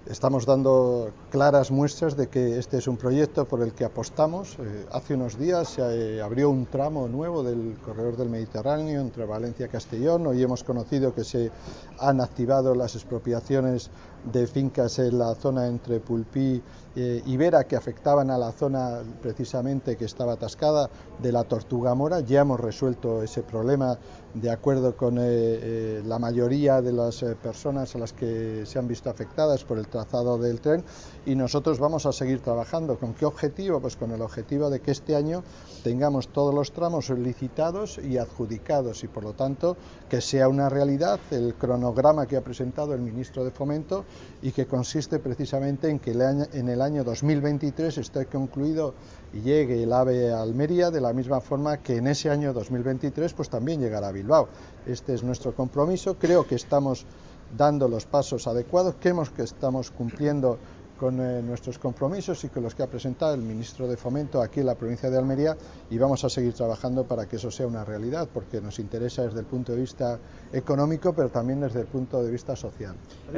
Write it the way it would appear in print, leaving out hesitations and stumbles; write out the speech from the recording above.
Estamos dando claras muestras de que este es un proyecto por el que apostamos. Hace unos días se abrió un tramo nuevo del corredor del Mediterráneo entre Valencia y Castellón. Hoy hemos conocido que se han activado las expropiaciones de fincas en la zona entre Pulpí y Vera, que afectaban a la zona precisamente que estaba atascada de la Tortuga Mora. Ya hemos resuelto ese problema de acuerdo con la mayoría de las personas a las que se han visto afectadas por el trazado del tren, y nosotros vamos a seguir trabajando. ¿Con qué objetivo? Pues con el objetivo de que este año tengamos todos los tramos licitados y adjudicados, y por lo tanto que sea una realidad el cronograma que ha presentado el ministro de Fomento, y que consiste precisamente en que en el año 2023 esté concluido y llegue el AVE a Almería, de la misma forma que en ese año 2023 pues también llegará a Bilbao. Este es nuestro compromiso. Creo que estamos dando los pasos adecuados, que estamos cumpliendo con nuestros compromisos y con los que ha presentado el ministro de Fomento aquí en la provincia de Almería, y vamos a seguir trabajando para que eso sea una realidad, porque nos interesa desde el punto de vista económico, pero también desde el punto de vista social.